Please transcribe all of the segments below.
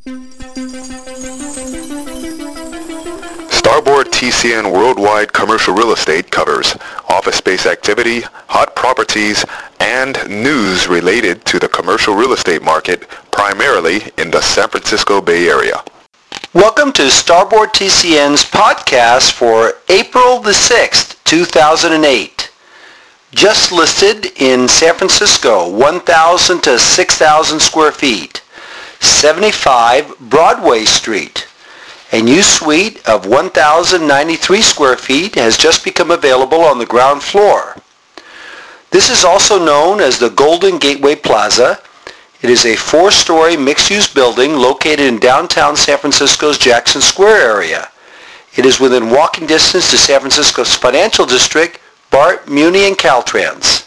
Starboard TCN Worldwide Commercial Real Estate covers office space activity, hot properties, and news related to the commercial real estate market, primarily in the San Francisco Bay Area. Welcome to Starboard TCN's podcast for April the 6th, 2008. Just listed in San Francisco, 1,000 to 6,000 square feet, 75 Broadway Street. A new suite of 1,093 square feet has just become available on the ground floor. This is also known as the Golden Gateway Plaza. It is a 4-story mixed-use building located in downtown San Francisco's Jackson Square area. It is within walking distance to San Francisco's financial district, BART, Muni, and Caltrans.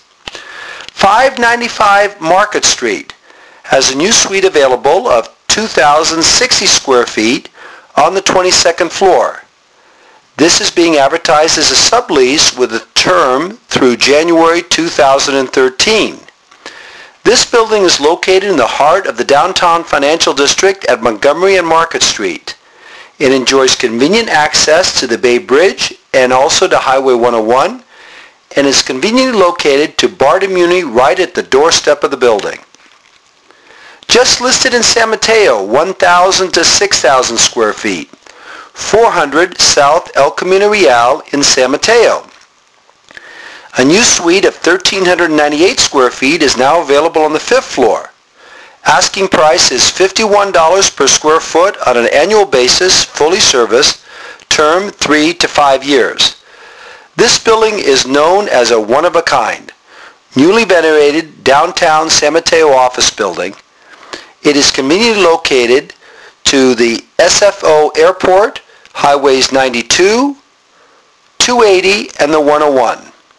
595 Market Street has a new suite available of 2,060 square feet on the 22nd floor. This is being advertised as a sublease with a term through January 2013. This building is located in the heart of the downtown financial district at Montgomery and Market Street. It enjoys convenient access to the Bay Bridge and also to Highway 101 and is conveniently located to BART and Muni right at the doorstep of the building. Just listed in San Mateo, 1,000 to 6,000 square feet, 400 South El Camino Real in San Mateo. A new suite of 1,398 square feet is now available on the 5th floor. Asking price is $51 per square foot on an annual basis, fully serviced, term 3 to 5 years. This building is known as a one-of-a-kind, newly renovated downtown San Mateo office building. It is conveniently located to the SFO Airport, Highways 92, 280, and the 101.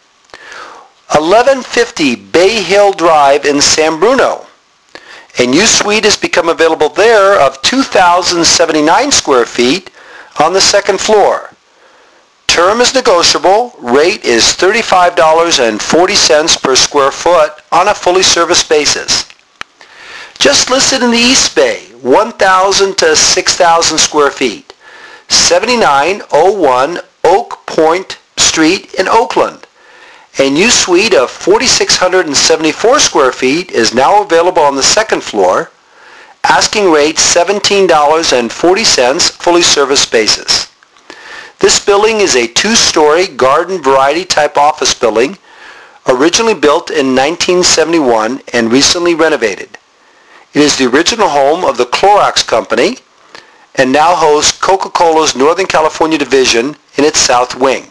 1150 Bay Hill Drive in San Bruno. A new suite has become available there of 2,079 square feet on the 2nd floor. Term is negotiable. Rate is $35.40 per square foot on a fully serviced basis. Just listed in the East Bay, 1,000 to 6,000 square feet, 7901 Oak Point Street in Oakland. A new suite of 4,674 square feet is now available on the 2nd floor. Asking rate $17.40 fully serviced basis. This building is a 2-story garden variety type office building, originally built in 1971 and recently renovated. It is the original home of the Clorox Company and now hosts Coca-Cola's Northern California division in its south wing.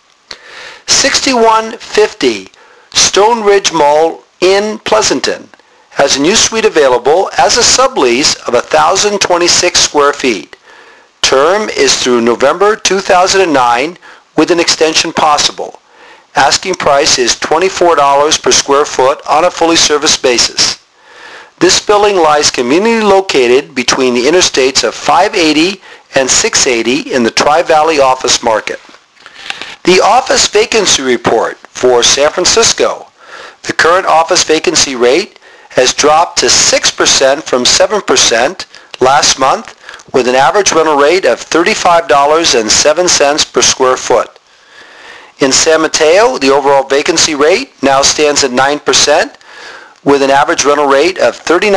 6150 Stone Ridge Mall in Pleasanton has a new suite available as a sublease of 1,026 square feet. Term is through November 2009 with an extension possible. Asking price is $24 per square foot on a fully serviced basis. This building lies conveniently located between the interstates of 580 and 680 in the Tri-Valley office market. The office vacancy report for San Francisco. The current office vacancy rate has dropped to 6% from 7% last month with an average rental rate of $35.07 per square foot. In San Mateo, the overall vacancy rate now stands at 9%. With an average rental rate of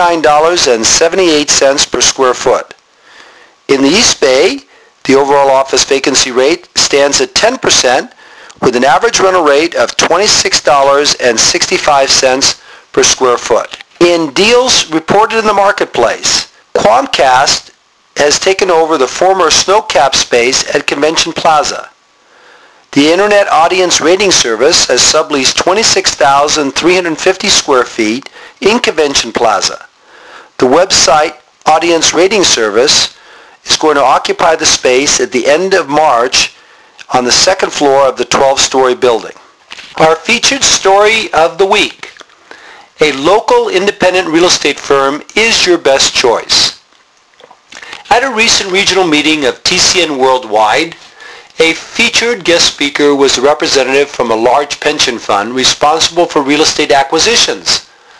$39.78 per square foot. In the East Bay, the overall office vacancy rate stands at 10% with an average rental rate of $26.65 per square foot. In deals reported in the marketplace, Quamcast has taken over the former Snowcap space at Convention Plaza. The Internet Audience Rating Service has subleased 26,350 square feet in Convention Plaza. The website Audience Rating Service is going to occupy the space at the end of March on the 2nd floor of the 12-story building. Our featured story of the week. A local independent real estate firm is your best choice. At a recent regional meeting of TCN Worldwide, a featured guest speaker was a representative from a large pension fund responsible for real estate acquisitions.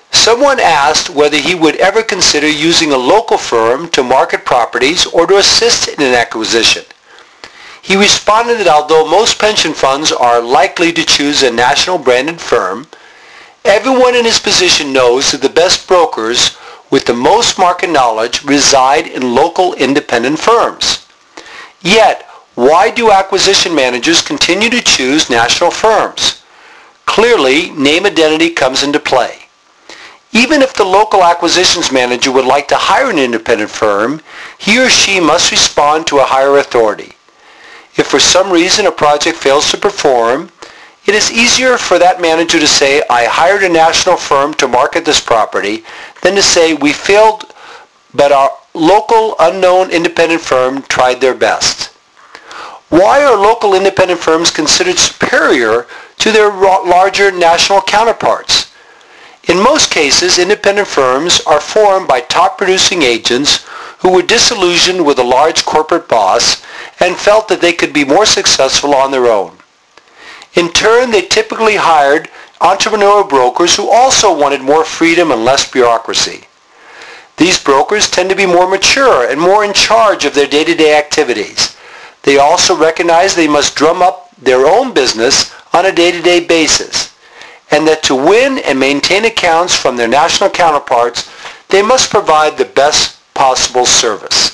Someone asked whether he would ever consider using a local firm to market properties or to assist in an acquisition. He responded that although most pension funds are likely to choose a national branded firm, everyone in his position knows that the best brokers with the most market knowledge reside in local independent firms. Yet, why do acquisition managers continue to choose national firms? Clearly, name identity comes into play. Even if the local acquisitions manager would like to hire an independent firm, he or she must respond to a higher authority. If for some reason a project fails to perform, it is easier for that manager to say, "I hired a national firm to market this property," than to say, "We failed, but our local unknown independent firm tried their best." Why are local independent firms considered superior to their larger national counterparts? In most cases, independent firms are formed by top-producing agents who were disillusioned with a large corporate boss and felt that they could be more successful on their own. In turn, they typically hired entrepreneurial brokers who also wanted more freedom and less bureaucracy. These brokers tend to be more mature and more in charge of their day-to-day activities. They also recognize they must drum up their own business on a day-to-day basis, and that to win and maintain accounts from their national counterparts, they must provide the best possible service.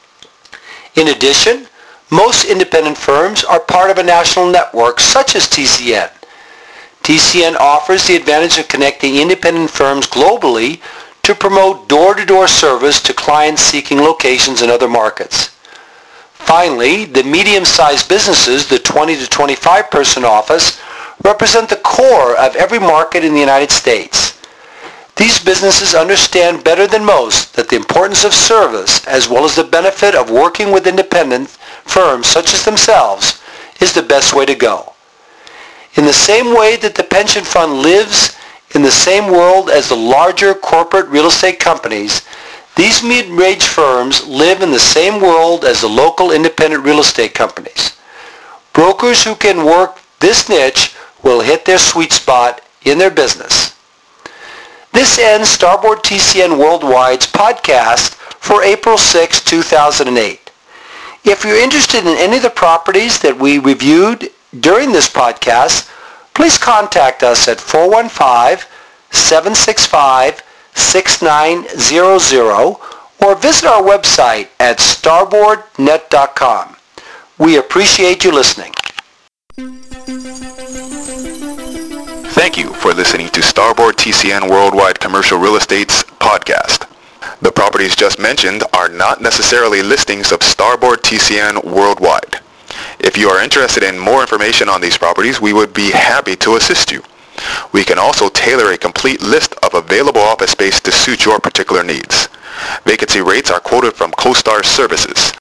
In addition, most independent firms are part of a national network such as TCN. TCN offers the advantage of connecting independent firms globally to promote door-to-door service to clients seeking locations in other markets. Finally, the medium-sized businesses, the 20 to 25 person office, represent the core of every market in the United States. These businesses understand better than most that the importance of service, as well as the benefit of working with independent firms such as themselves, is the best way to go. In the same way that the pension fund lives in the same world as the larger corporate real estate companies, these mid-range firms live in the same world as the local independent real estate companies. Brokers who can work this niche will hit their sweet spot in their business. This ends Starboard TCN Worldwide's podcast for April 6, 2008. If you're interested in any of the properties that we reviewed during this podcast, please contact us at 415-765-6900 or visit our website at starboardnet.com. We appreciate you listening. Thank you for listening to Starboard TCN Worldwide Commercial Real Estate's podcast. The properties just mentioned are not necessarily listings of Starboard TCN Worldwide. If you are interested in more information on these properties, we would be happy to assist you. We can also tailor a complete list of available office space to suit your particular needs. Vacancy rates are quoted from CoStar Services.